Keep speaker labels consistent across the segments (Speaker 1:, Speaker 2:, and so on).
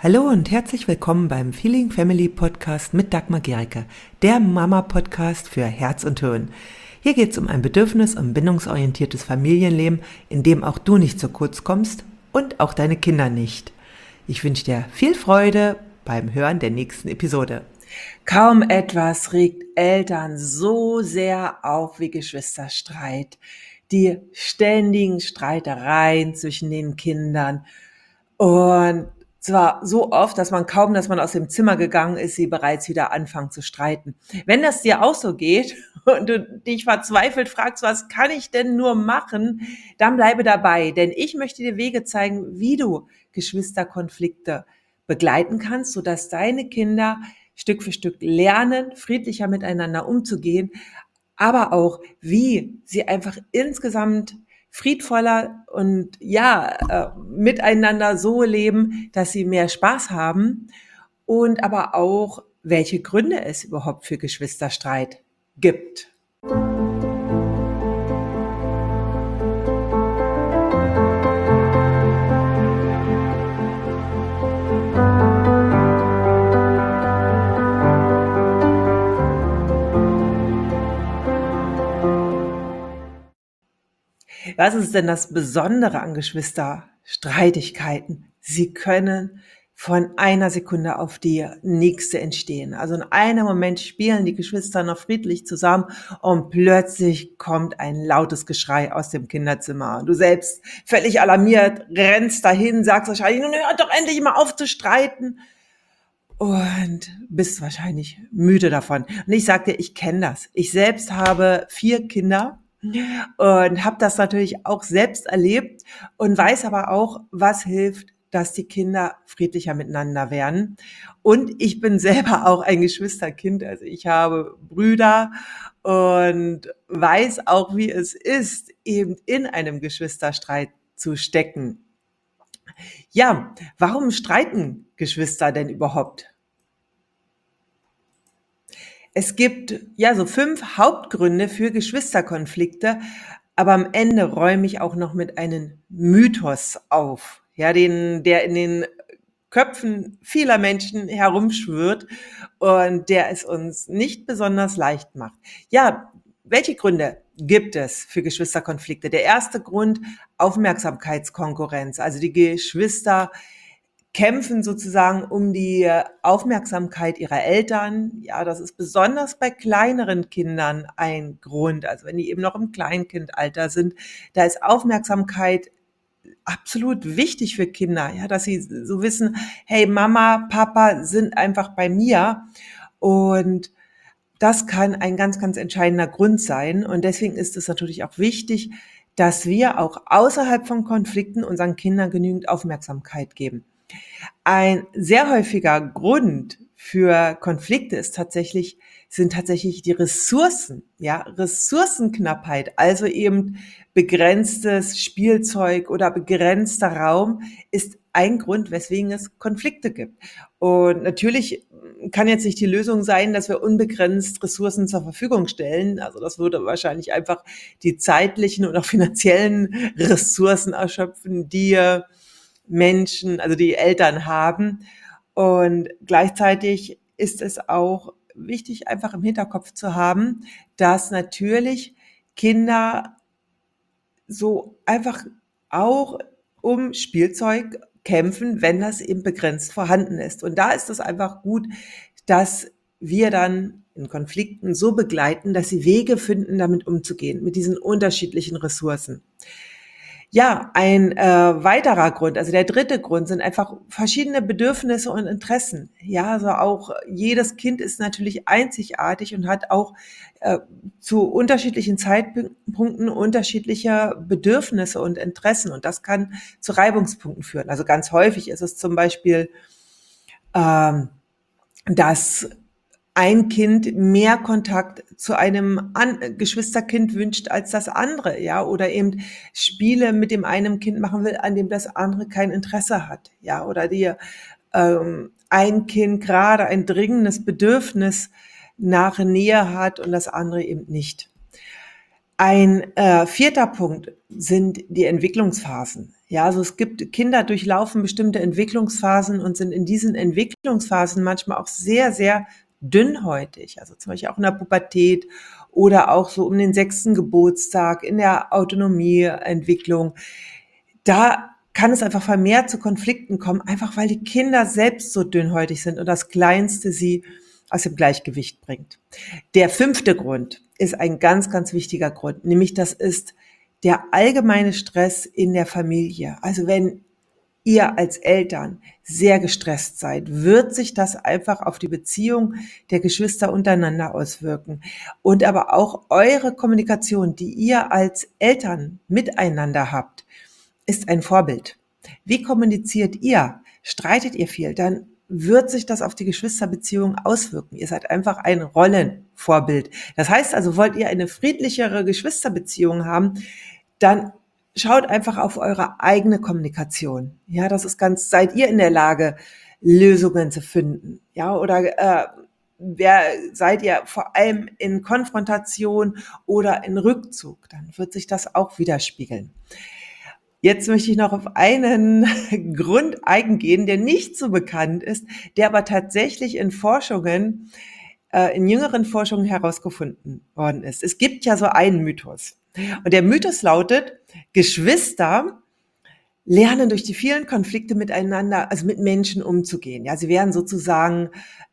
Speaker 1: Hallo und herzlich willkommen beim Feeling Family Podcast mit Dagmar Gericke, der Mama-Podcast für Herz und Hirn. Hier geht es um ein bedürfnis- und bindungsorientiertes Familienleben, in dem auch du nicht zu kurz kommst und auch deine Kinder nicht. Ich wünsche dir viel Freude beim Hören der nächsten Episode. Kaum etwas regt Eltern so sehr auf wie Geschwisterstreit. Die ständigen Streitereien zwischen den Kindern. Und zwar so oft, dass man kaum, dass man aus dem Zimmer gegangen ist, sie bereits wieder anfangen zu streiten. Wenn das dir auch so geht und du dich verzweifelt fragst, was kann ich denn nur machen, dann bleibe dabei, denn ich möchte dir Wege zeigen, wie du Geschwisterkonflikte begleiten kannst, sodass deine Kinder Stück für Stück lernen, friedlicher miteinander umzugehen, aber auch, wie sie einfach insgesamt friedvoller und miteinander so leben, dass sie mehr Spaß haben und aber auch, welche Gründe es überhaupt für Geschwisterstreit gibt. Was ist denn das Besondere an Geschwisterstreitigkeiten? Sie können von einer Sekunde auf die nächste entstehen. Also in einem Moment spielen die Geschwister noch friedlich zusammen und plötzlich kommt ein lautes Geschrei aus dem Kinderzimmer. Du selbst, völlig alarmiert, rennst dahin, sagst wahrscheinlich, nun hört doch endlich mal auf zu streiten. Und bist wahrscheinlich müde davon. Und ich sag dir, ich kenne das. Ich selbst habe 4 Kinder und habe das natürlich auch selbst erlebt und weiß aber auch, was hilft, dass die Kinder friedlicher miteinander werden. Und ich bin selber auch ein Geschwisterkind, also ich habe Brüder und weiß auch, wie es ist, eben in einem Geschwisterstreit zu stecken. Ja, warum streiten Geschwister denn überhaupt? Es gibt ja so 5 Hauptgründe für Geschwisterkonflikte, aber am Ende räume ich auch noch mit einem Mythos auf, ja, der in den Köpfen vieler Menschen herumschwirrt und der es uns nicht besonders leicht macht. Ja, welche Gründe gibt es für Geschwisterkonflikte? Der erste Grund, Aufmerksamkeitskonkurrenz. Also die Geschwister kämpfen sozusagen um die Aufmerksamkeit ihrer Eltern. Ja, das ist besonders bei kleineren Kindern ein Grund. Also wenn die eben noch im Kleinkindalter sind, da ist Aufmerksamkeit absolut wichtig für Kinder, ja, dass sie so wissen, hey, Mama, Papa sind einfach bei mir. Und das kann ein ganz, ganz entscheidender Grund sein. Und deswegen ist es natürlich auch wichtig, dass wir auch außerhalb von Konflikten unseren Kindern genügend Aufmerksamkeit geben. Ein sehr häufiger Grund für Konflikte sind tatsächlich die Ressourcen, ja, Ressourcenknappheit, also eben begrenztes Spielzeug oder begrenzter Raum ist ein Grund, weswegen es Konflikte gibt. Und natürlich kann jetzt nicht die Lösung sein, dass wir unbegrenzt Ressourcen zur Verfügung stellen. Also das würde wahrscheinlich einfach die zeitlichen und auch finanziellen Ressourcen erschöpfen, die Menschen, also die Eltern haben. Und gleichzeitig ist es auch wichtig, einfach im Hinterkopf zu haben, dass natürlich Kinder so einfach auch um Spielzeug kämpfen, wenn das eben begrenzt vorhanden ist. Und da ist es einfach gut, dass wir dann in Konflikten so begleiten, dass sie Wege finden, damit umzugehen, mit diesen unterschiedlichen Ressourcen. Ja, ein weiterer Grund, also der dritte Grund, sind einfach verschiedene Bedürfnisse und Interessen. Ja, also auch jedes Kind ist natürlich einzigartig und hat auch zu unterschiedlichen Zeitpunkten unterschiedliche Bedürfnisse und Interessen. Und das kann zu Reibungspunkten führen. Also ganz häufig ist es zum Beispiel, ähm, dass ein Kind mehr Kontakt zu einem Geschwisterkind wünscht als das andere, ja, oder eben Spiele mit dem einen Kind machen will, an dem das andere kein Interesse hat, ja, oder ein Kind gerade ein dringendes Bedürfnis nach Nähe hat und das andere eben nicht. Ein vierter Punkt sind die Entwicklungsphasen. Ja, also es gibt Kinder durchlaufen bestimmte Entwicklungsphasen und sind in diesen Entwicklungsphasen manchmal auch sehr, sehr dünnhäutig. Also zum Beispiel auch in der Pubertät oder auch so um den 6. Geburtstag in der Autonomieentwicklung. Da kann es einfach vermehrt zu Konflikten kommen, einfach weil die Kinder selbst so dünnhäutig sind und das Kleinste sie aus dem Gleichgewicht bringt. Der 5. Grund ist ein ganz, ganz wichtiger Grund, nämlich das ist der allgemeine Stress in der Familie. Also wenn ihr als Eltern sehr gestresst seid, wird sich das einfach auf die Beziehung der Geschwister untereinander auswirken. Und aber auch eure Kommunikation, die ihr als Eltern miteinander habt, ist ein Vorbild. Wie kommuniziert ihr? Streitet ihr viel? Dann wird sich das auf die Geschwisterbeziehung auswirken. Ihr seid einfach ein Rollenvorbild. Das heißt also, wollt ihr eine friedlichere Geschwisterbeziehung haben, dann schaut einfach auf eure eigene Kommunikation. Ja, das ist seid ihr in der Lage, Lösungen zu finden? Ja, oder seid ihr vor allem in Konfrontation oder in Rückzug? Dann wird sich das auch widerspiegeln. Jetzt möchte ich noch auf einen Grund eingehen, der nicht so bekannt ist, der aber tatsächlich in jüngeren Forschungen herausgefunden worden ist. Es gibt ja so einen Mythos. Und der Mythos lautet, Geschwister lernen durch die vielen Konflikte miteinander, also mit Menschen umzugehen. Ja, sie werden sozusagen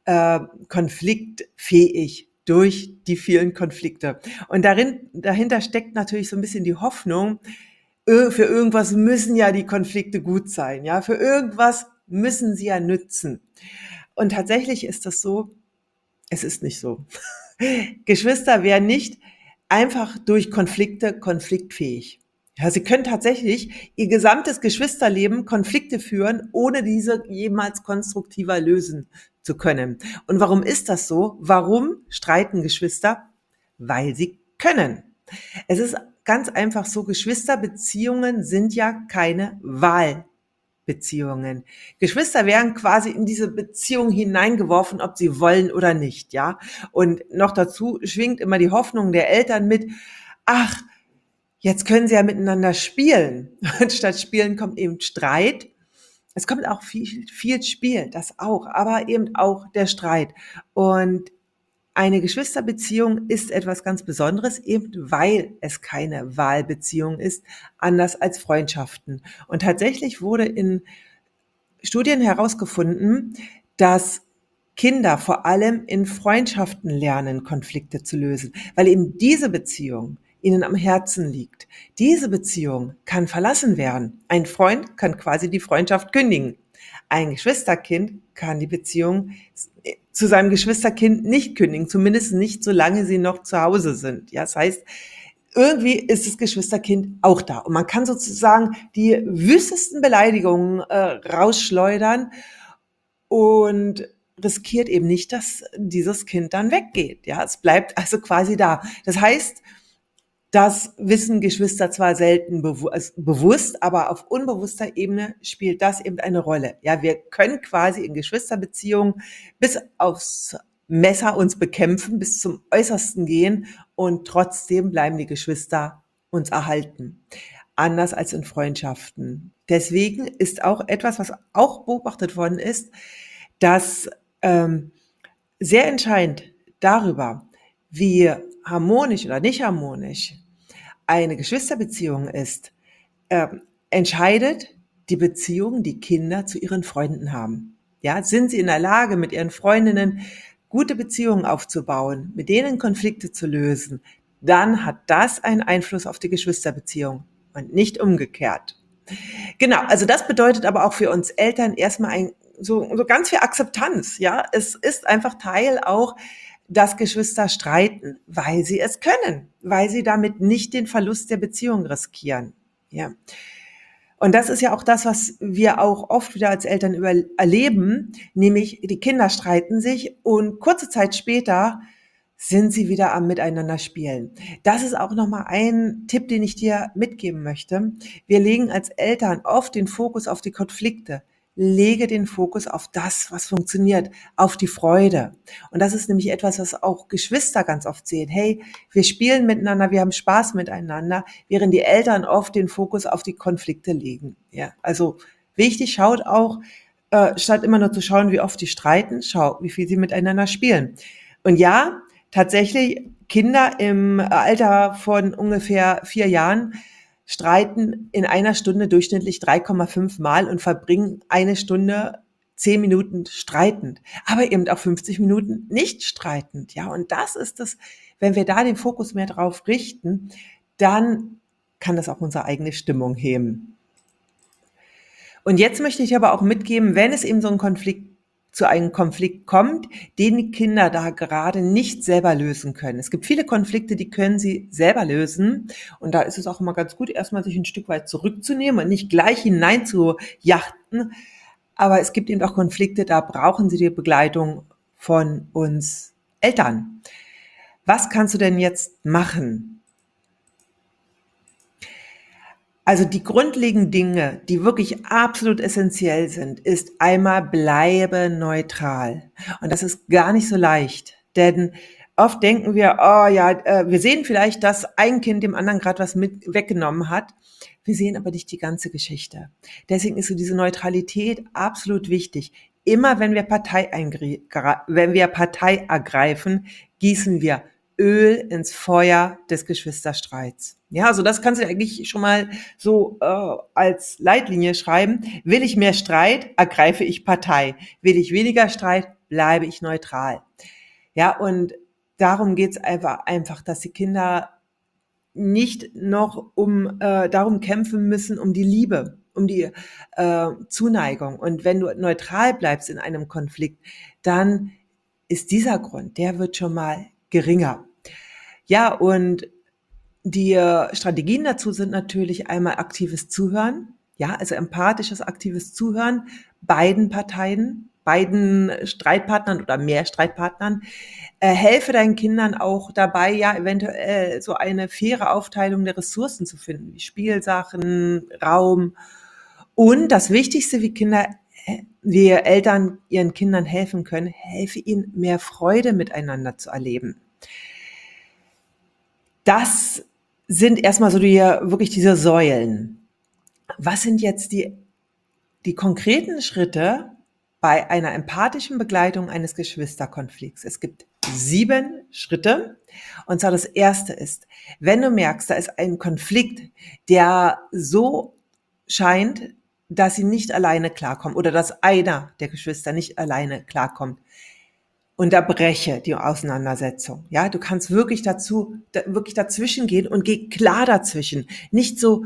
Speaker 1: konfliktfähig durch die vielen Konflikte. Und dahinter steckt natürlich so ein bisschen die Hoffnung, für irgendwas müssen ja die Konflikte gut sein. Ja, für irgendwas müssen sie ja nützen. Und tatsächlich ist das so, es ist nicht so. Geschwister werden nicht einfach durch Konflikte konfliktfähig. Ja, sie können tatsächlich ihr gesamtes Geschwisterleben Konflikte führen, ohne diese jemals konstruktiver lösen zu können. Und warum ist das so? Warum streiten Geschwister? Weil sie können. Es ist ganz einfach so, Geschwisterbeziehungen sind ja keine Wahlbeziehungen. Geschwister werden quasi in diese Beziehung hineingeworfen, ob sie wollen oder nicht, ja. Und noch dazu schwingt immer die Hoffnung der Eltern mit, ach, jetzt können sie ja miteinander spielen. Und statt Spielen kommt eben Streit. Es kommt auch viel Spiel, das auch, aber eben auch der Streit. Und eine Geschwisterbeziehung ist etwas ganz Besonderes, eben weil es keine Wahlbeziehung ist, anders als Freundschaften. Und tatsächlich wurde in Studien herausgefunden, dass Kinder vor allem in Freundschaften lernen, Konflikte zu lösen, weil eben diese Beziehung ihnen am Herzen liegt. Diese Beziehung kann verlassen werden. Ein Freund kann quasi die Freundschaft kündigen. Ein Geschwisterkind kann die Beziehung zu seinem Geschwisterkind nicht kündigen, zumindest nicht, solange sie noch zu Hause sind. Ja, das heißt, irgendwie ist das Geschwisterkind auch da. Und man kann sozusagen die wüstesten Beleidigungen rausschleudern und riskiert eben nicht, dass dieses Kind dann weggeht. Ja, es bleibt also quasi da. Das heißt, das wissen Geschwister zwar selten bewusst, aber auf unbewusster Ebene spielt das eben eine Rolle. Ja, wir können quasi in Geschwisterbeziehungen bis aufs Messer uns bekämpfen, bis zum Äußersten gehen und trotzdem bleiben die Geschwister uns erhalten. Anders als in Freundschaften. Deswegen ist auch etwas, was auch beobachtet worden ist, dass sehr entscheidend darüber, wie harmonisch oder nicht harmonisch eine Geschwisterbeziehung ist, entscheidet die Beziehung, die Kinder zu ihren Freunden haben. Ja, sind sie in der Lage, mit ihren Freundinnen gute Beziehungen aufzubauen, mit denen Konflikte zu lösen, dann hat das einen Einfluss auf die Geschwisterbeziehung und nicht umgekehrt. Genau, also das bedeutet aber auch für uns Eltern erstmal so ganz viel Akzeptanz. Ja, es ist einfach Teil auch, dass Geschwister streiten, weil sie es können, weil sie damit nicht den Verlust der Beziehung riskieren. Ja. Und das ist ja auch das, was wir auch oft wieder als Eltern erleben, nämlich die Kinder streiten sich und kurze Zeit später sind sie wieder am Miteinander spielen. Das ist auch nochmal ein Tipp, den ich dir mitgeben möchte. Wir legen als Eltern oft den Fokus auf die Konflikte, lege den Fokus auf das, was funktioniert, auf die Freude. Und das ist nämlich etwas, was auch Geschwister ganz oft sehen. Hey, wir spielen miteinander, wir haben Spaß miteinander, während die Eltern oft den Fokus auf die Konflikte legen. Ja, also wichtig, schaut auch, statt immer nur zu schauen, wie oft die streiten, schau, wie viel sie miteinander spielen. Und ja, tatsächlich, Kinder im Alter von ungefähr 4 Jahren streiten in einer Stunde durchschnittlich 3,5 Mal und verbringen eine Stunde 10 Minuten streitend, aber eben auch 50 Minuten nicht streitend. Ja, und das ist das, wenn wir da den Fokus mehr drauf richten, dann kann das auch unsere eigene Stimmung heben. Und jetzt möchte ich aber auch mitgeben, wenn es eben zu einem Konflikt kommt, den die Kinder da gerade nicht selber lösen können. Es gibt viele Konflikte, die können sie selber lösen. Und da ist es auch immer ganz gut, erstmal sich ein Stück weit zurückzunehmen und nicht gleich hinein zu jachten. Aber es gibt eben auch Konflikte, da brauchen sie die Begleitung von uns Eltern. Was kannst du denn jetzt machen? Also die grundlegenden Dinge, die wirklich absolut essentiell sind, ist einmal bleibe neutral. Und das ist gar nicht so leicht, denn oft denken wir, oh ja, wir sehen vielleicht, dass ein Kind dem anderen gerade was mit weggenommen hat. Wir sehen aber nicht die ganze Geschichte. Deswegen ist so diese Neutralität absolut wichtig. Immer wenn wir Partei ergreifen, gießen wir Öl ins Feuer des Geschwisterstreits. Ja, also das kannst du eigentlich schon mal so als Leitlinie schreiben. Will ich mehr Streit, ergreife ich Partei. Will ich weniger Streit, bleibe ich neutral. Ja, und darum geht's einfach, dass die Kinder nicht noch darum kämpfen müssen, um die Liebe, um die Zuneigung. Und wenn du neutral bleibst in einem Konflikt, dann ist dieser Grund, der wird schon mal geringer. Ja, und die Strategien dazu sind natürlich einmal aktives Zuhören, ja, also empathisches, aktives Zuhören beiden Parteien, beiden Streitpartnern oder mehr Streitpartnern. Helfe deinen Kindern auch dabei, ja, eventuell so eine faire Aufteilung der Ressourcen zu finden, wie Spielsachen, Raum. Und das Wichtigste, wie Eltern ihren Kindern helfen können, helfe ihnen, mehr Freude miteinander zu erleben. Das sind erstmal so wirklich diese Säulen. Was sind jetzt die konkreten Schritte bei einer empathischen Begleitung eines Geschwisterkonflikts? Es gibt 7 Schritte. Und zwar das erste ist, wenn du merkst, da ist ein Konflikt, der so scheint, dass sie nicht alleine klarkommen oder dass einer der Geschwister nicht alleine klarkommt, unterbreche die Auseinandersetzung. Ja, du kannst wirklich dazwischen gehen und geh klar dazwischen. Nicht so,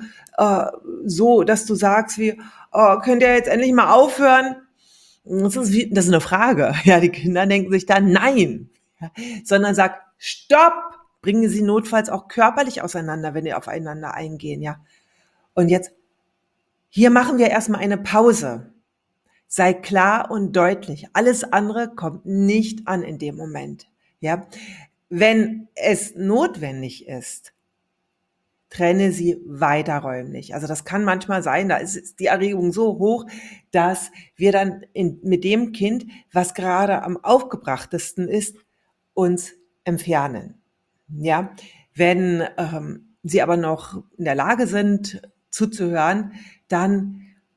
Speaker 1: dass du sagst wie, oh, könnt ihr jetzt endlich mal aufhören? Das ist eine Frage. Ja, die Kinder denken sich dann nein, ja, sondern sag stopp, bringen sie notfalls auch körperlich auseinander, wenn die aufeinander eingehen. Ja, und jetzt hier machen wir erstmal eine Pause. Sei klar und deutlich. Alles andere kommt nicht an in dem Moment. Ja, wenn es notwendig ist, trenne sie weiterräumlich. Also das kann manchmal sein, da ist die Erregung so hoch, dass wir dann mit dem Kind, was gerade am aufgebrachtesten ist, uns entfernen. Ja, wenn sie aber noch in der Lage sind, zuzuhören, dann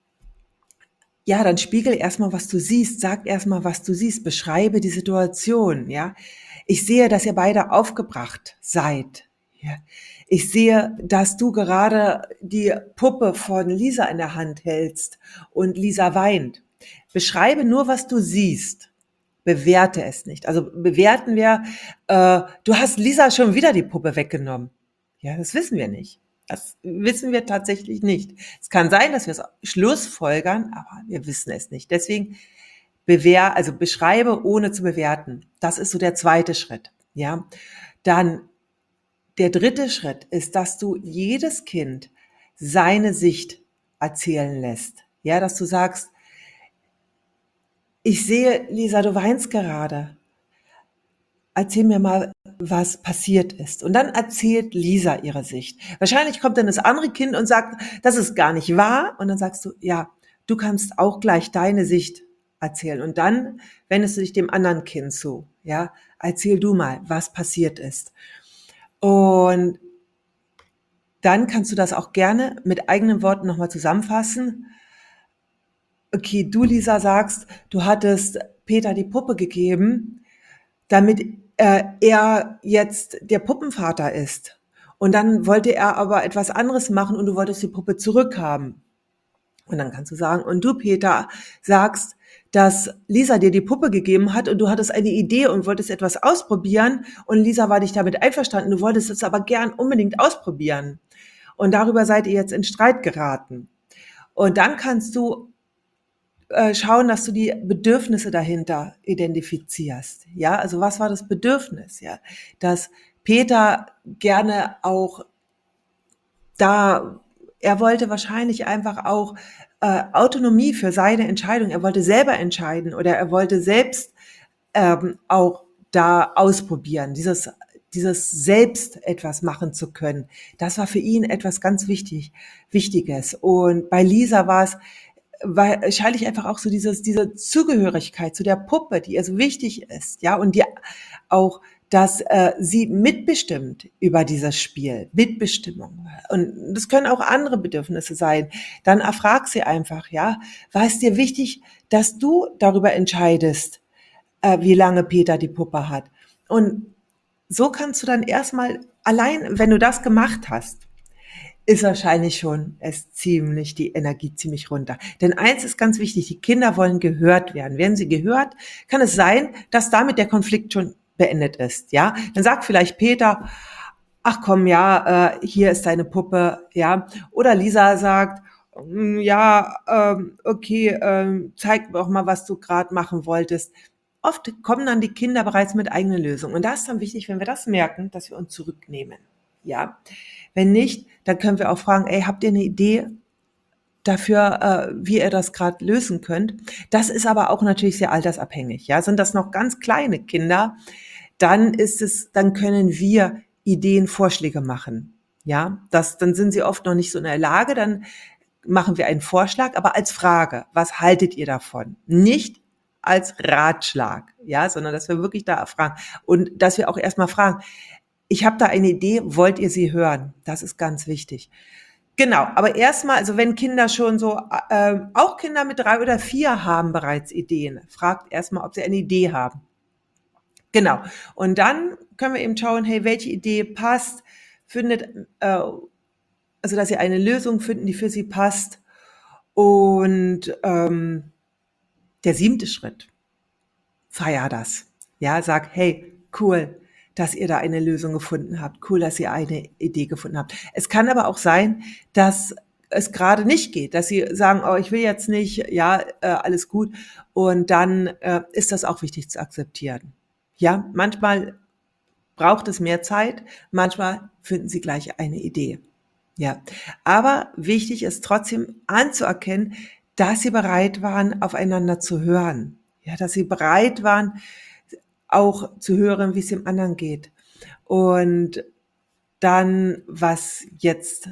Speaker 1: spiegel erstmal, was du siehst. Sag erstmal, was du siehst. Beschreibe die Situation, ja. Ich sehe, dass ihr beide aufgebracht seid. Ja. Ich sehe, dass du gerade die Puppe von Lisa in der Hand hältst und Lisa weint. Beschreibe nur, was du siehst. Bewerte es nicht. Also bewerten wir, du hast Lisa schon wieder die Puppe weggenommen. Ja, das wissen wir nicht. Das wissen wir tatsächlich nicht. Es kann sein, dass wir es schlussfolgern, aber wir wissen es nicht. Deswegen beschreibe ohne zu bewerten. Das ist so der zweite Schritt. Ja, dann der dritte Schritt ist, dass du jedes Kind seine Sicht erzählen lässt. Ja, dass du sagst, ich sehe, Lisa, du weinst gerade. Erzähl mir mal, was passiert ist. Und dann erzählt Lisa ihre Sicht. Wahrscheinlich kommt dann das andere Kind und sagt, das ist gar nicht wahr. Und dann sagst du, ja, du kannst auch gleich deine Sicht erzählen. Und dann wendest du dich dem anderen Kind zu. Ja, erzähl du mal, was passiert ist. Und dann kannst du das auch gerne mit eigenen Worten nochmal zusammenfassen. Okay, du, Lisa, sagst, du hattest Peter die Puppe gegeben, damit er jetzt der Puppenvater ist. Und dann wollte er aber etwas anderes machen und du wolltest die Puppe zurückhaben. Und dann kannst du sagen, und du, Peter, sagst, dass Lisa dir die Puppe gegeben hat und du hattest eine Idee und wolltest etwas ausprobieren und Lisa war dich damit einverstanden, du wolltest es aber gern unbedingt ausprobieren. Und darüber seid ihr jetzt in Streit geraten. Und dann kannst du schauen, dass du die Bedürfnisse dahinter identifizierst. Ja, also was war das Bedürfnis? Ja, dass Peter gerne auch er wollte wahrscheinlich einfach auch Autonomie für seine Entscheidung. Er wollte selber entscheiden oder er wollte selbst auch da ausprobieren, dieses selbst etwas machen zu können. Das war für ihn etwas ganz Wichtiges. Und bei Lisa war es wahrscheinlich einfach auch so diese Zugehörigkeit zu der Puppe, die ihr so wichtig ist, ja, und die auch, dass sie mitbestimmt über dieses Spiel, Mitbestimmung. Und das können auch andere Bedürfnisse sein. Dann erfrag sie einfach, ja, war es dir wichtig, dass du darüber entscheidest, wie lange Peter die Puppe hat? Und so kannst du dann erstmal, allein wenn du das gemacht hast, ist wahrscheinlich schon die Energie ziemlich runter. Denn eins ist ganz wichtig, die Kinder wollen gehört werden. Werden sie gehört, kann es sein, dass damit der Konflikt schon beendet ist, ja? Dann sagt vielleicht Peter, ach komm, ja, hier ist deine Puppe, ja? Oder Lisa sagt, ja, okay, zeig mir auch mal, was du gerade machen wolltest. Oft kommen dann die Kinder bereits mit eigenen Lösungen. Und da ist dann wichtig, wenn wir das merken, dass wir uns zurücknehmen, ja? Wenn nicht, dann können wir auch fragen, ey, habt ihr eine Idee dafür, wie ihr das gerade lösen könnt? Das ist aber auch natürlich sehr altersabhängig. Ja, sind das noch ganz kleine Kinder, dann können wir Ideen, Vorschläge machen. Ja, dann sind sie oft noch nicht so in der Lage, dann machen wir einen Vorschlag, aber als Frage, was haltet ihr davon? Nicht als Ratschlag, ja, sondern dass wir wirklich da fragen und dass wir auch erstmal fragen, ich habe da eine Idee, wollt ihr sie hören? Das ist ganz wichtig. Genau, aber erstmal, also wenn Kinder schon so, auch Kinder mit 3 oder 4 haben bereits Ideen. Fragt erstmal, ob sie eine Idee haben. Genau. Und dann können wir eben schauen, hey, welche Idee passt, also dass sie eine Lösung finden, die für sie passt. Und der 7. Schritt, feier das. Ja, sag, hey, cool, dass ihr da eine Lösung gefunden habt. Cool, dass ihr eine Idee gefunden habt. Es kann aber auch sein, dass es gerade nicht geht, dass sie sagen, oh, ich will jetzt nicht, ja, alles gut. Und dann ist das auch wichtig zu akzeptieren. Ja, manchmal braucht es mehr Zeit, manchmal finden sie gleich eine Idee. Ja, aber wichtig ist trotzdem anzuerkennen, dass sie bereit waren, aufeinander zu hören. Ja, dass sie bereit waren, auch zu hören, wie es dem anderen geht. Und dann, was jetzt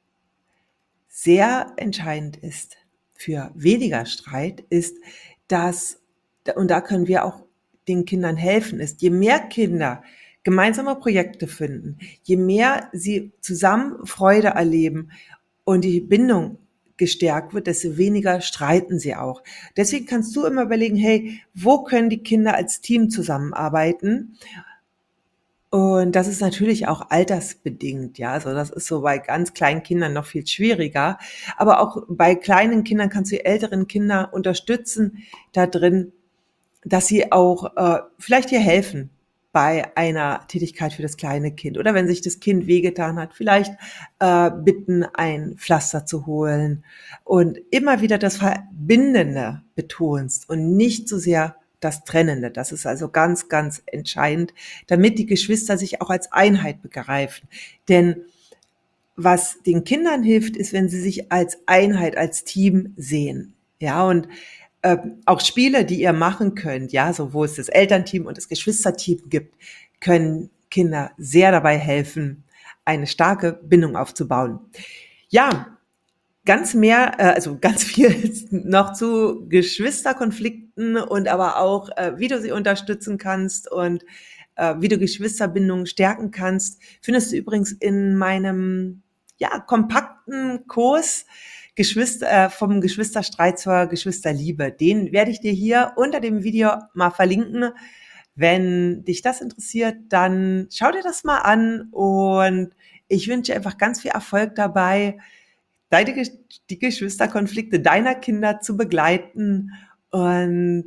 Speaker 1: sehr entscheidend ist für weniger Streit, ist, dass, und da können wir auch den Kindern helfen, ist, je mehr Kinder gemeinsame Projekte finden, je mehr sie zusammen Freude erleben und die Bindung gestärkt wird, desto weniger streiten sie auch. Deswegen kannst du immer überlegen, hey, wo können die Kinder als Team zusammenarbeiten? Und das ist natürlich auch altersbedingt, ja. Also das ist so bei ganz kleinen Kindern noch viel schwieriger. Aber auch bei kleinen Kindern kannst du die älteren Kinder unterstützen da drin, dass sie auch vielleicht dir helfen bei einer Tätigkeit für das kleine Kind. Oder wenn sich das Kind wehgetan hat, vielleicht bitten, ein Pflaster zu holen. Und immer wieder das Verbindende betonst und nicht so sehr das Trennende. Das ist also ganz, ganz entscheidend, damit die Geschwister sich auch als Einheit begreifen. Denn was den Kindern hilft, ist, wenn sie sich als Einheit, als Team sehen. Ja, und auch Spiele, die ihr machen könnt, ja, so wo es das Elternteam und das Geschwisterteam gibt, können Kinder sehr dabei helfen, eine starke Bindung aufzubauen. Ja, ganz viel noch zu Geschwisterkonflikten und aber auch, wie du sie unterstützen kannst und wie du Geschwisterbindungen stärken kannst, findest du übrigens in meinem kompakten Kurs vom Geschwisterstreit zur Geschwisterliebe. Den werde ich dir hier unter dem Video mal verlinken. Wenn dich das interessiert, dann schau dir das mal an und ich wünsche dir einfach ganz viel Erfolg dabei, die Geschwisterkonflikte deiner Kinder zu begleiten und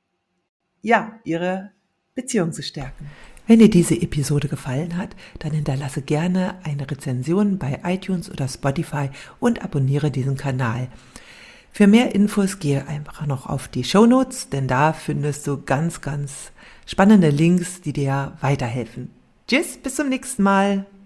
Speaker 1: ihre Beziehung zu stärken. Wenn dir diese Episode gefallen hat, dann hinterlasse gerne eine Rezension bei iTunes oder Spotify und abonniere diesen Kanal. Für mehr Infos gehe einfach noch auf die Shownotes, denn da findest du ganz, ganz spannende Links, die dir weiterhelfen. Tschüss, bis zum nächsten Mal.